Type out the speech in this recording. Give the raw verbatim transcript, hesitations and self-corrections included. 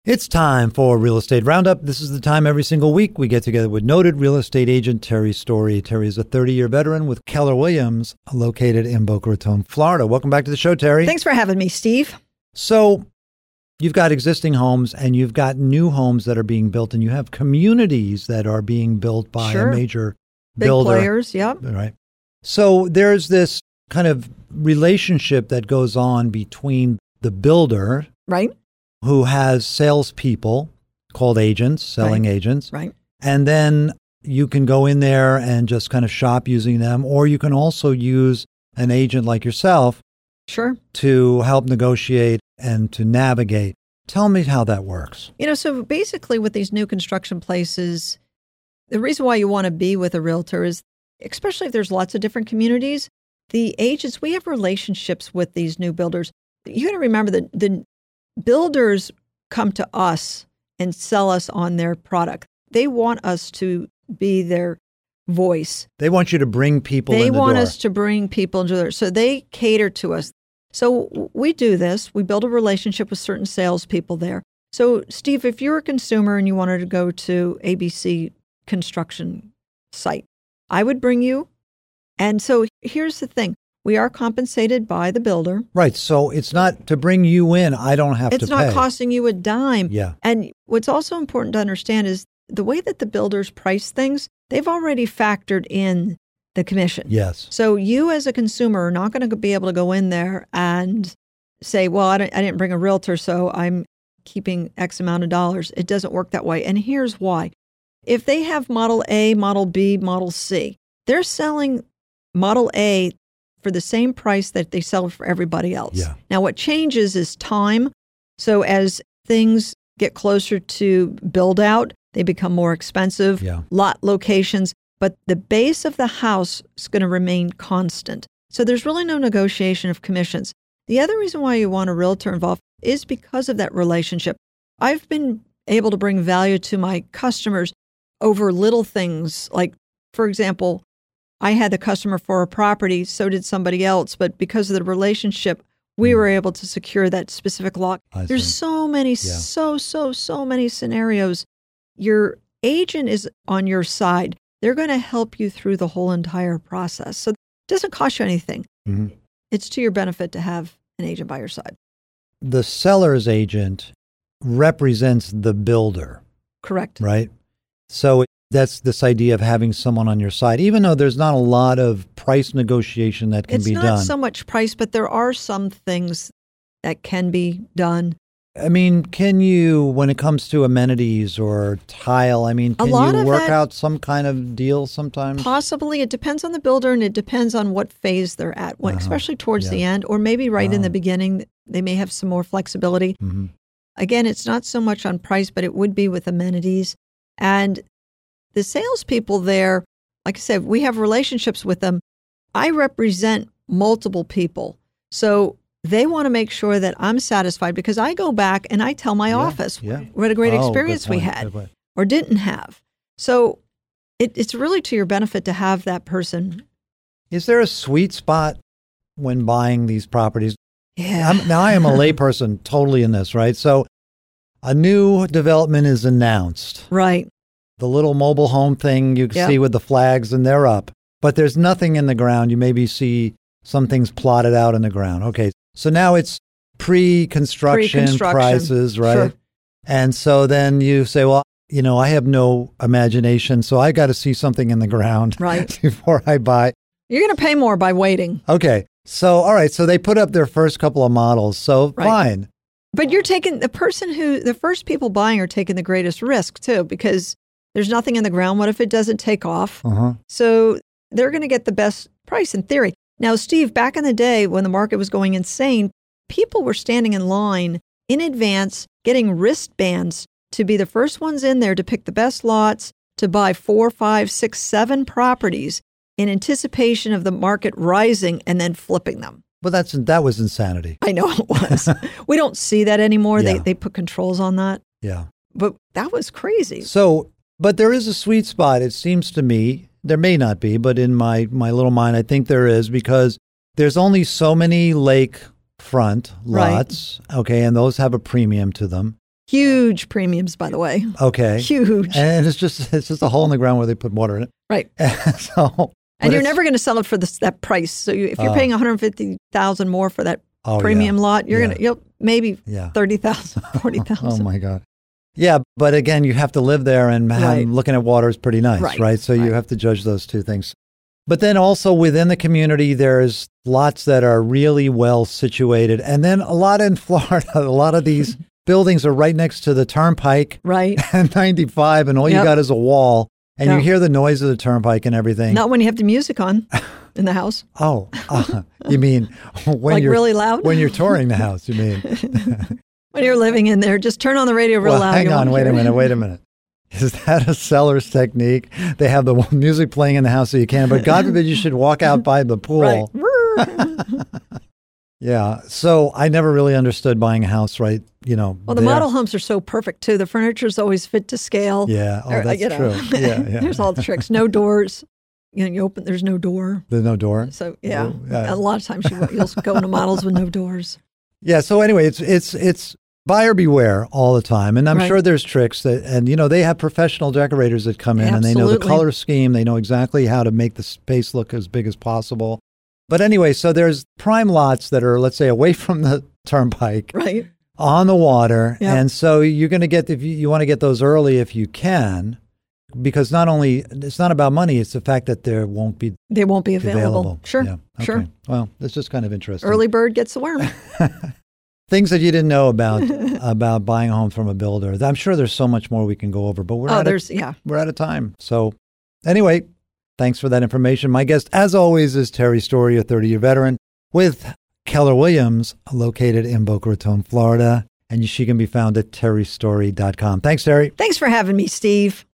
It's time for Real Estate Roundup. This is the time every single week we get together with noted real estate agent Terry Story. Terry is a thirty-year veteran with Keller Williams, located in Boca Raton, Florida. Welcome back to the show, Terry. Thanks for having me, Steve. So you've got existing homes and you've got new homes that are being built, and you have communities that are being built by sure. a major Big builder. players, yep. Right. So there's this kind of relationship that goes on between the builder, right, who has salespeople called agents, selling right. agents. Right. And then you can go in there and just kind of shop using them, or you can also use an agent like yourself sure. to help negotiate and to navigate. Tell me how that works. You know, so basically with these new construction places, the reason why you want to be with a realtor is, especially if there's lots of different communities, the agents, we have relationships with these new builders. You got to remember that the builders come to us and sell us on their product. They want us to be their voice. They want you to bring people they in the want door. us to bring people into their, so they cater to us. So we do this. We build a relationship with certain salespeople there. So Steve, if you're a consumer and you wanted to go to A B C construction site, I would bring you. And so here's the thing. We are compensated by the builder. Right. So it's not to bring you in. I don't have it's to pay. It's not costing you a dime. Yeah. And what's also important to understand is the way that the builders price things, they've already factored in the commission. Yes. So you as a consumer are not going to be able to go in there and say, well, I, don't, I didn't bring a realtor, so I'm keeping X amount of dollars. It doesn't work that way. And here's why. If they have Model A, Model B, Model C, they're selling Model A for the same price that they sell for everybody else. Yeah. Now, what changes is time. So as things get closer to build out, they become more expensive, yeah. lot locations, but the base of the house is going to remain constant. So there's really no negotiation of commissions. The other reason why you want a realtor involved is because of that relationship. I've been able to bring value to my customers over little things. Like, for example, I had the customer for a property, so did somebody else, but because of the relationship, we were able to secure that specific lot. I There's see. so many, Yeah. so, so, so many scenarios. Your agent is on your side. They're going to help you through the whole entire process. So it doesn't cost you anything. Mm-hmm. It's to your benefit to have an agent by your side. The seller's agent represents the builder. Correct. Right? So that's this idea of having someone on your side, even though there's not a lot of price negotiation that can it's be not done. so much price, but there are some things that can be done. I mean, can you, when it comes to amenities or tile, I mean, A can lot you of work that- out some kind of deal sometimes? Possibly. It depends on the builder and it depends on what phase they're at, when, Uh-huh. especially towards Yeah. the end, or maybe right in Oh. the beginning. They may have some more flexibility. Mm-hmm. Again, it's not so much on price, but it would be with amenities. And the salespeople there, like I said, we have relationships with them. I represent multiple people. So they want to make sure that I'm satisfied because I go back and I tell my Yeah, office yeah. what a great Oh, good experience we point, had good point. or didn't have. So it, it's really to your benefit to have that person. Is there a sweet spot when buying these properties? Yeah. I'm, now, I am a layperson totally in this, right? So a new development is announced. Right. The little mobile home thing you can Yep. see with the flags, and they're up. But there's nothing in the ground. You maybe see some things plotted out in the ground. Okay, so now it's pre-construction, Pre-construction. prices, right? Sure. And so then you say, well, you know, I have no imagination, so I got to see something in the ground Right. before I buy. You're going to pay more by waiting. Okay, so all right, so they put up their first couple of models, so Right. fine. But you're taking the person who, the first people buying are taking the greatest risk too, because there's nothing in the ground. What if it doesn't take off? Uh-huh. So they're going to get the best price in theory. Now, Steve, back in the day when the market was going insane, people were standing in line in advance, getting wristbands to be the first ones in there to pick the best lots, to buy four, five, six, seven properties in anticipation of the market rising and then flipping them. Well, that's that was insanity. I know it was. We don't see that anymore. Yeah. They they put controls on that. Yeah. But that was crazy. So, but there is a sweet spot, it seems to me. There may not be, but in my, my little mind, I think there is, because there's only so many lakefront lots, right. Okay, and those have a premium to them. Huge premiums, by the way. Okay. Huge. And it's just it's just a hole in the ground where they put water in it. Right. so, and you're never going to sell it for this, that price. So you, if you're uh, paying one hundred fifty thousand dollars more for that oh, premium yeah. lot, you're yeah. going to, you'll maybe yeah. thirty thousand dollars, forty thousand dollars. Oh, my God. Yeah, but again, you have to live there, and right. looking at water is pretty nice, right? right? So right. you have to judge those two things. But then also within the community, there's lots that are really well situated. And then a lot in Florida, a lot of these buildings are right next to the turnpike right. and ninety-five, and all yep. you got is a wall. And yep. you hear the noise of the turnpike and everything. Not when you have the music on in the house. Oh, uh, you mean when like you're really loud? When you're touring the house, you mean? When you're living in there, just turn on the radio real well, loud. Hang on, wait a minute, wait a minute. Is that a seller's technique? They have the music playing in the house so you can, but God forbid you should walk out by the pool. Right. Yeah. So I never really understood buying a house right, you know. Well, the there. model homes are so perfect too. The furniture's always fit to scale. Yeah. Oh, or, that's you know. true. Yeah, yeah. There's all the tricks. No doors. You know, you open, there's no door. There's no door? So, yeah. Oh, yeah. A lot of times you, you'll go into models with no doors. Yeah. So anyway, it's, it's, it's, buyer beware all the time. And I'm right. sure there's tricks that, and you know, they have professional decorators that come in Absolutely. and they know the color scheme. They know exactly how to make the space look as big as possible. But anyway, so there's prime lots that are, let's say, away from the turnpike, right, on the water. Yep. And so you're going to get, if you, you want to get those early if you can, because not only, it's not about money, it's the fact that there won't be They won't be available. available. Sure, yeah. okay. sure. Well, it's just kind of interesting. Early bird gets the worm. Things that you didn't know about about buying a home from a builder. I'm sure there's so much more we can go over, but we're oh, out there's of, yeah, we're out of time. So anyway, thanks for that information. My guest, as always, is Terry Story, a thirty-year veteran with Keller Williams, located in Boca Raton, Florida, and she can be found at terry story dot com. Thanks, Terry. Thanks for having me, Steve.